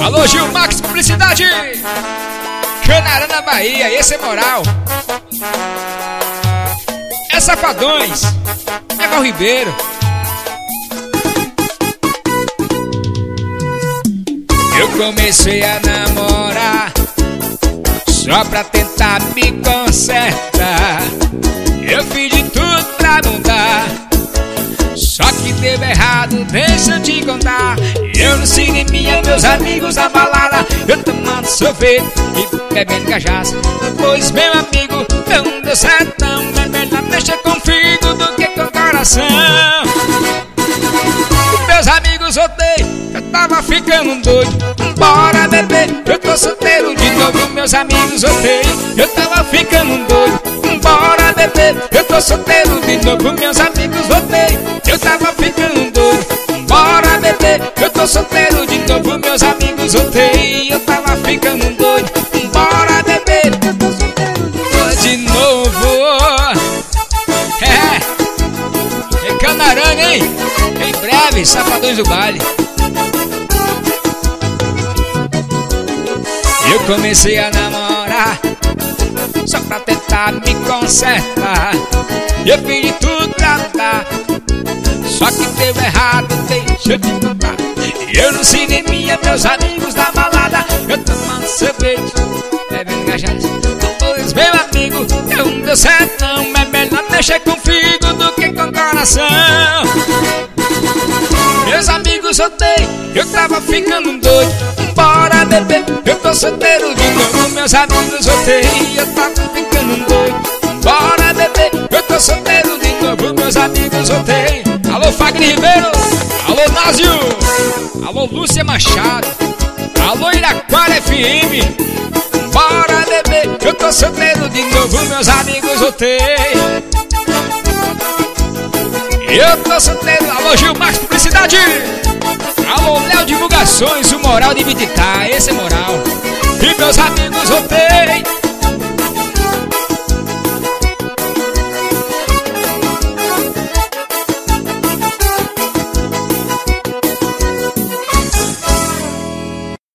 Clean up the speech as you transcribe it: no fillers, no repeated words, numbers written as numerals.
Alô, Gil Max Publicidade, Canarana na Bahia, esse é moral. É Safadões, é Val Ribeiro. Eu comecei a namorar só pra tentar me consertar. Eu fiz de tudo pra mudar, só que deu errado, deixa eu te contar. Eu no cineminha, meus amigos na balada, eu tomando sorvete e bebendo cachaça. Pois meu amigo, não deu certo não. É melhor mexer com o fígado do que com o coração. Meus amigos odeio, eu tava ficando doido. Bora beber, eu tô solteiro de novo. Meus amigos odeio, eu tava ficando doido. Bora beber, eu tô solteiro de novo. Meus amigos odeio, eu tava ficando doido. Bora beber, eu tô solteiro de novo. Meus amigos odeio, eu tava ficando doido. Bora beber, eu tô solteiro de novo. É Canarana, hein? Em breve, Safadões do Baile. Eu comecei a namorar só pra tentar me consertar. Eu fiz de tudo pra mudar, só que deu errado, deixa eu te contar. Eu no cineminha, meus amigos na balada, eu tomando cerveja, bebendo cachaça. Pois meu amigo, não deu certo não. É melhor mexer com o fígado do que com o coração. Meus amigos odeiam, eu tava ficando doido. Bora beber, eu tô solteiro de novo. Meus amigos odeiam, eu tava ficando doido. Bora beber, eu tô solteiro de novo. Meus amigos odeiam. Alô, Fagner Ribeiro, alô, Názio, alô, Lúcia Machado, alô, Iraquara FM. Bora beber, eu tô solteiro de novo. Meus amigos odeiam, eu tô solteiro. Alô, Gil Max Publicidade, alô, Léo Divulgações, o Moral de Vititá, esse é moral. E meus amigos odeiam,